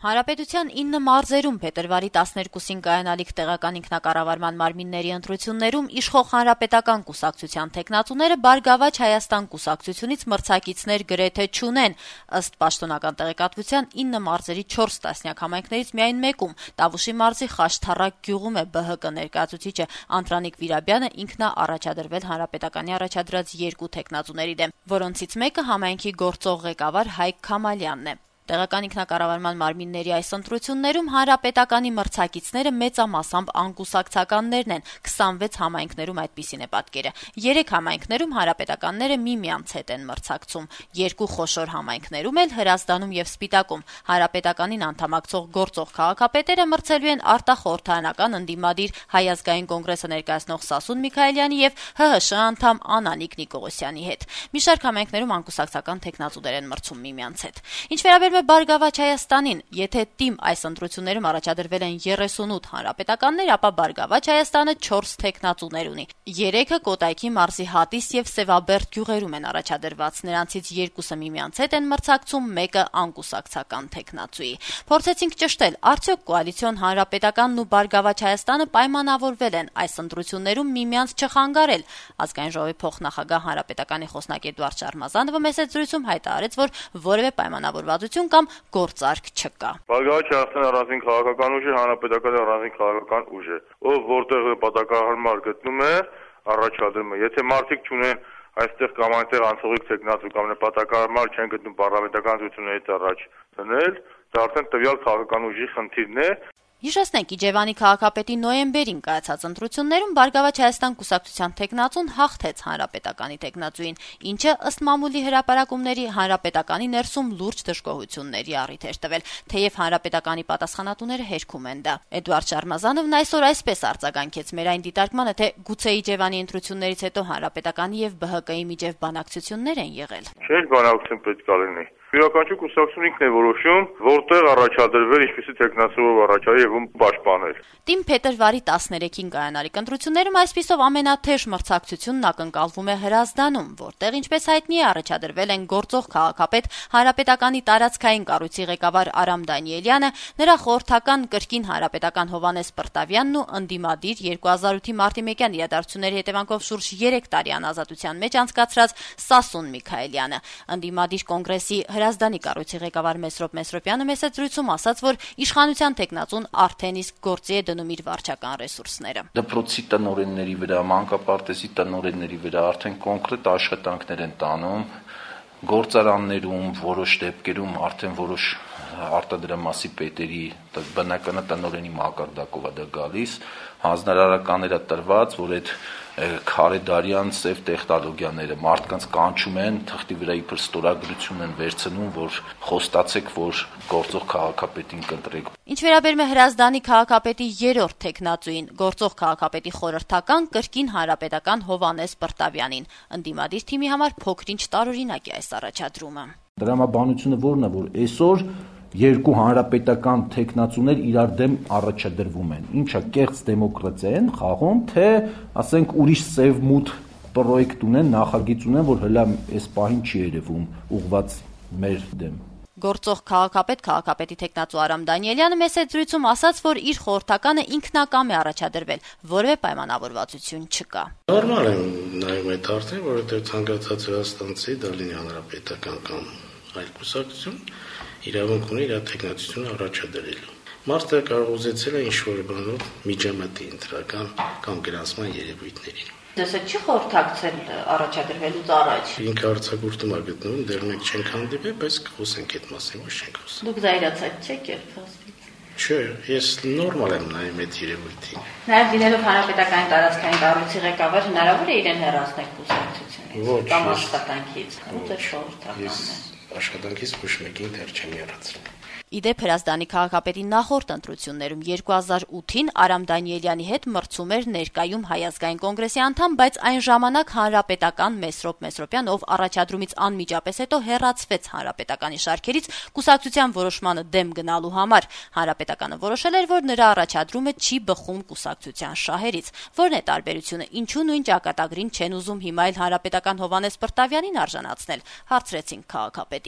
Հանրապետության 9 մարզերում փետրվարի 12-ին կայանալիք տեղական ինքնակառավարման մարմինների ընտրություններում իշխող Հանրապետական կուսակցության թեկնածուները Բարգավաճ Հայաստան կուսակցությունից մրցակիցներ գրեթե չունեն, ըստ պաշտոնական տեղեկատվության 9 մարզերի 4 տասնյակ համայնքներից միայն մեկում Տավուշի մարզի Խաշթառակ գյուղում է ԲՀԿ ներկայացուցիչը Անդրանիկ Վիրաբյանը ինքնա առաջադրվել Հանրապետականի առաջադրած 2 թեկնածուների դեմ, որոնցից մեկը համայնքի գործող ղեկավար Հայկ Քամալյանն է։ Տեղական ինքնակառավարման մարմինների այս ընտրություններում Հանրապետականի մրցակիցները մեծամասամբ անկուսակցականներն են, 26 համայնքներում այդպիսին է պատկերը։ 3 համայնքներում հանրապետականները միմյանց հետ են մրցակցում, 2 խոշոր համայնքներում էլ Հրազդանում եւ Սպիտակում Հանրապետականին անդամակցող գործող քաղաքապետերը մրցելու են արտախորհրդարանական ընդդիմադիր Հայ ազգային կոնգրեսը ներկայացնող Սասուն Միքայելյանի եւ ՀՀՇ անդամ Անանիկ Նիկողոսյանի հետ։ Մի շարք համայնքներում անկուսակցական թեկնածուներ են մրցում միմյանց հետ։ Ինչ վերաբերում Բարգավաճ Հայաստանին, եթե թիմ այս ընտրություններում առաջադրվել են 38 հանրապետականներ, ապա Բարգավաճ Հայաստանը 4 թեկնածուներ ունի։ 3-ը Կոտայքի մարզի Հատիս եւ Սևաբերդ գյուղերում են առաջադրված, նրանցից 2-ը միմյանց հետ են մրցակցում, 1-ը անկուսակցական թեկնածուի։ Փորձեցինք ճշտել, արդյոք կոալիցիոն Հանրապետականն ու Բարգավաճ Հայաստանը պայմանավորվել են այս ընտրություններում միմյանց չխանգարել։ Ազգային ժողովի փոխնախագահ Հանրապետականի խոսնակ Էդուարդ Շարմազանովը մեծ զրույցում հայտարարեց, որ որևէ պայմանավորվածություն կամ գործարք չկա։ Բարգավաճ Հայաստանը առանձին քաղաքական ուժ է, Հանրապետականը առանձին քաղաքական ուժ է, ով որտեղ պատակահարմար գտնում է, առաջադրում է։ Եթե մարդիկ չունեն այստեղ կամ այնտեղ անցողիկ թեկնածու կամ նպատակահարմար չեն գտնում պարլամենտական ընտրություններից առաջ դնել, դա արդեն տվյալ քաղաքական ուժի խնդիրն է։ Հիշեցնենք, Իջևանի քաղաքապետի նոյեմբերին կայացած ընտրություններում Բարգավաճ Հայաստան կուսակցության թեկնածուն հաղթեց Հանրապետականի թեկնածուին, ինչը ըստ մամուլի հրապարակումների Հանրապետականի ներսում լուրջ դժգոհությունների առիթ էր տվել, թեև Հանրապետականի պատասխանատուները հերքում են դա։ Էդուարդ Շարմազանովն այսօր այսպես արձագանքեց մեր այն դիտարկմանը, թե գուցե Իջևանի ընտրություններից հետո Հանրապետականի եւ ԲՀԿ-ի միջև բանակցություններ են եղել։ Չէ, բանակցություն պետք է լինի։ Յուրաքանչյուր կուսակցություն ինքն է որոշում, որտեղ առաջադրվել, ինչպիսի թեկնածուով առաջադրել եւ ում պաշտպանել։ Թիմ փետրվարի 13-ին կայանալիք ընտրություններում այսպիսով ամենաթեժ մրցակցությունն ակնկալվում է Հրազդանում, որտեղ ինչպես հայտնի է առաջադրվել են գործող քաղաքապետ Հանրապետականի տարածքային կառույցի ղեկավար Արամ Դանիելյանը, նրա խորհրդական կրկին հանրապետական Հովհաննես Պրտավյանն ու ընդդիմադիր 2008-ի մարտի 1-յան իրադարձությունների հետևանքով շուրջ 3 տարի անազատության մեջ անցկացրած Սասուն Միքայելյանը։ Ընդդիմադիր կոնգրեսի Հրազդանի կառույցի ղեկավար Մեսրոպ Մեսրոպյանը մեծ զրույցում ասաց, որ իշխանության թեկնածուն արդեն իսկ գործի է դնում իր վարչական ռեսուրսները։ Դպրոցի տնօրենների վրա, մանկապարտեզի տնօրենների վրա արդեն կոնկրետ աշխատանքներ են տանում, գործարաններում, որոշ դեպքերում արդեն որոշ արտադրամասի պետերի բնականը տնօրենի մակարդակով է դա գալիս, հանձնարարականները տրված, որ այդ քարեդարյան ծև տեխնոլոգիաները մարդկանց կանչում են, թղթի վրա իբր ստորագրություն են վերցնում, որ խոստացեք, որ գործող քաղաքապետին կընտրեք։ Ինչ վերաբերում է Հրազդանի քաղաքապետի 3-րդ թեկնածուին, գործող քաղաքապետի խորհրդական կրկին հանրապետական Հովհաննես Պրտավյանին, ընդդիմադիր թիմի համար փոքրինչ տարօրինակ է այս առաջադրումը։ Դրամաբանությունը որն է, որ այսօր 2 հանրապետական թեկնածուներ իրար դեմ առաջադրվում են։ Ինչա կեղծ դեմոկրատիա են խաղում, թե ասենք ուրիշ սև մութ պրոյեկտ ունեն, նախագիծ ունեն, որ հլա այս պահին չի երևում ուղված մեր դեմ։ Գործող քաղաքապետի թեկնածու Արամ Դանիելյանը մեծ զրույցում ասաց, որ իր խորհրդականը ինքնակամ է առաջադրվել, որևէ պայմանավորվածություն չկա։ Նորմալ է նայում այդ արդեն, որովհետև ցանկացած հրաստանցի դա լինի հանրապետական կամ այլ կուսակցություն, իրավունք ունի իր թեկնածությունը առաջադրելու։ Մարդը կարող ուզեցել է ինչ-որ բանով միջամտի ընտրական կամ գրանցման երևույթներին։ Դες չի խորհրդակցել առաջադրվելուց առաջ։ Ինքը արձակուրդում է գտնվում, դեռ մենք չենք հանդիպել, բայց կխոսենք այդ մասին, ոչ չենք խոսում։ Դուք զայրացած չեք երբասից։ Չէ, ես նորմալ եմ նայում այդ երևույթին։ Նաև լինելով հանրապետական տարածքային կառույցի ղեկավար հնարավոր է իրեն հեռացնել կուսակցությունից կամ աշխատանքից։ Ո՞ւր է խորհրդականը։ Աշխատանքից ոչ մեկին դեռ չեմ եռացրել։ Իդեպ Հրազդանի քաղաքապետի նախորդ ընտրություններում 2008-ին Արամ Դանիելյանի հետ մրցում էր ներկայում Հայ ազգային կոնգրեսի անդամ, բայց այն ժամանակ հանրապետական Մեսրոպ Մեսրոպյան, ով առաջադրումից անմիջապես հետո հեռացվեց հանրապետականի շարքերից կուսակցության որոշմանը դեմ գնալու համար։ Հանրապետականը որոշել էր, որ նրա առաջադրումը չի բխում կուսակցության շահերից։ Որն է տարբերությունը, ինչու նույն ճակատագրին չեն ուզում հիմա էլ հանրապետական Հովհաննես Պրտավյանին արժանացնել, հարցրեցինք քաղաքապետին։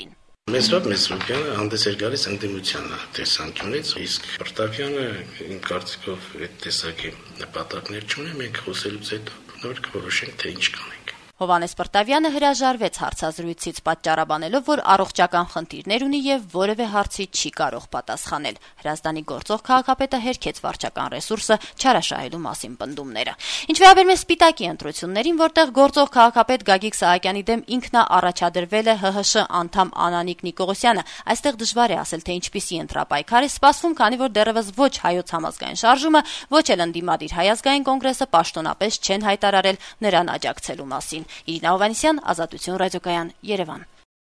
Մեսրոպյանը հանդես էր գալիս ընդդիմությանը տեսանկյունից, իսկ Պրտավյանը իմ կարծիքով այդ տեսակի նպատակներ չունի, մենք խոսելուց հետո նոր կորոշենք, թե ինչ կանենք։ Հովհաննես Պրտավյանը հրաժարվեց հարցազրույցից պատճառաբանելով, որ առողջական խնդիրներ ունի եւ որևէ հարցի չի կարող պատասխանել։ Հրազդանի գործող քաղաքապետը հերքեց վարչական ռեսուրսը չարաշահելու մասին պնդումները։ Ինչ վերաբերում է Սպիտակի ընտրություններին, որտեղ գործող քաղաքապետ Գագիկ Սահակյանի դեմ ինքնաառաջադրվել է ՀՀՇ անդամ Անանիկ Նիկողոսյանը, այստեղ դժվար է ասել, թե ինչպիսի ընտրապայքար է սպասվում, քանի որ դեռևս ոչ Հայոց համազգային շարժումը, ոչ էլ ընդդիմադիր Հայ ազգային կոնգրեսը պաշտոնապես չեն հայտարարել նրան աջակցելու մասին։ Իրինա Հովհաննիսյան, Ազատություն ռադիոկայան, Երևան։